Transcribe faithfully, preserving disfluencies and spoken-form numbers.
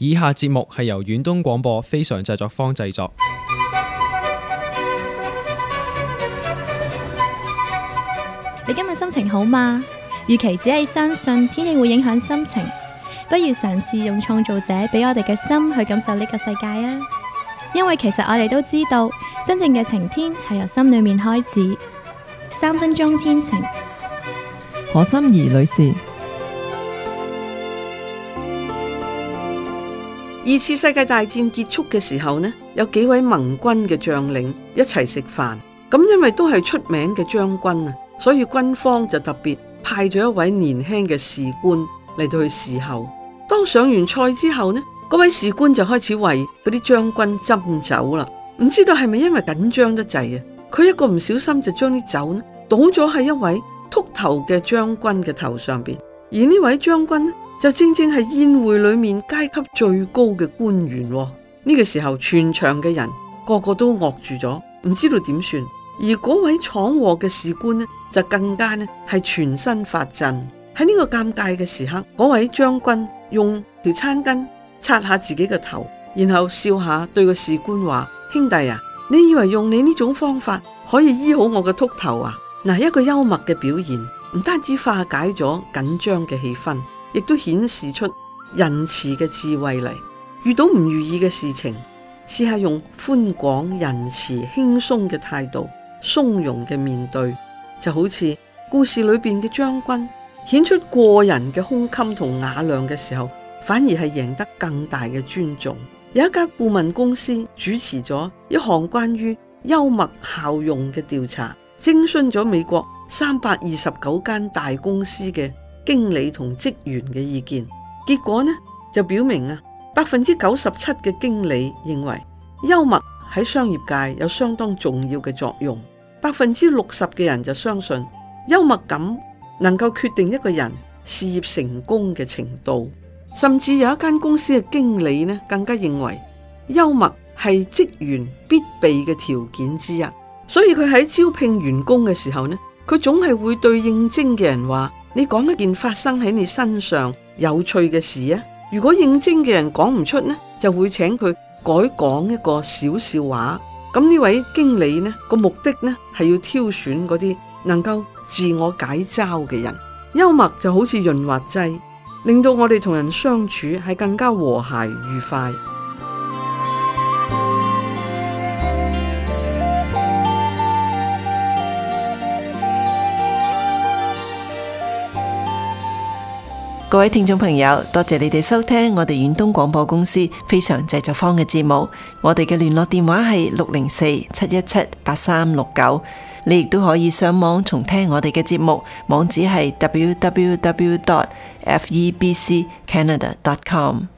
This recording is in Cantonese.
以下節目係由遠東廣播非常製作坊製作。 你今日心情好嗎？與其只係相信天氣會影響心情，不如嘗試用創造者俾我哋嘅心去感受呢個世界啊！因為其實我哋都知道，真正嘅晴天係由心裏面開始。三分鐘天晴， 何心怡女士。 二次世界大戰結束嘅時候呢，有幾位盟軍嘅將領一齊食飯，咁因為都係出名嘅將軍啊，所以軍方就特別派咗一位年輕嘅士官嚟到去侍候。當上完菜之後呢，嗰位士官就開始為嗰啲將軍斟酒啦。唔知道係咪因為緊張得滯啊，佢一個唔小心就將啲酒呢倒咗喺一位禿頭嘅將軍嘅頭上邊，而呢位將軍呢就正正係宴會裏面階級最高嘅官員。呢個時候全場嘅人個個都愕住咗，唔知道點算。而嗰位闖禍嘅士官呢，就更加呢係全身發震。喺呢個尷尬嘅時刻，嗰位將軍用條餐巾擦下自己嘅頭，然後笑下對個士官話：兄弟啊，你以為用你呢種方法可以醫好我嘅禿頭啊？嗱，一個幽默嘅表現，唔單止化解咗緊張嘅氣氛，亦都顯示出仁慈嘅智慧嚟。遇到唔如意嘅事情，試下用寬廣、仁慈、輕鬆嘅態度從容嘅面對，就好似故事裏邊嘅將軍顯出過人嘅胸襟同雅量嘅時候，反而係贏得更大嘅尊重。有一家顧問公司主持咗一項關於幽默效用嘅調查，徵詢咗美國三百二十九間大公司嘅經理同職員嘅意見。結果呢就表明啊，百分之九十七嘅經理認為幽默喺商業界有相當重要嘅作用。百分之六十嘅人就相信幽默感能夠決定一個人事業成功嘅程度，甚至有一間公司嘅經理呢，更加認為幽默係職員必備嘅條件之一。所以佢喺招聘員工嘅時候呢，佢總係會對應徵嘅人話：你講一件發生喺你身上有趣嘅事啊！如果應徵嘅人講唔出呢，就會請佢改講一個小笑話。咁呢位經理呢個目的呢係要挑選嗰啲能夠自我解嘲嘅人。幽默就好似潤滑劑，令到我哋同人相處係更加和諧愉快。 各位聽眾朋友，多謝你哋收聽我哋遠東廣播公司非常製作坊嘅節目。我哋嘅聯絡電話係六零四七一七八三六九。你亦都可以上網重聽我哋嘅節目，網址係 double-u double-u double-u dot f e b c canada dot com。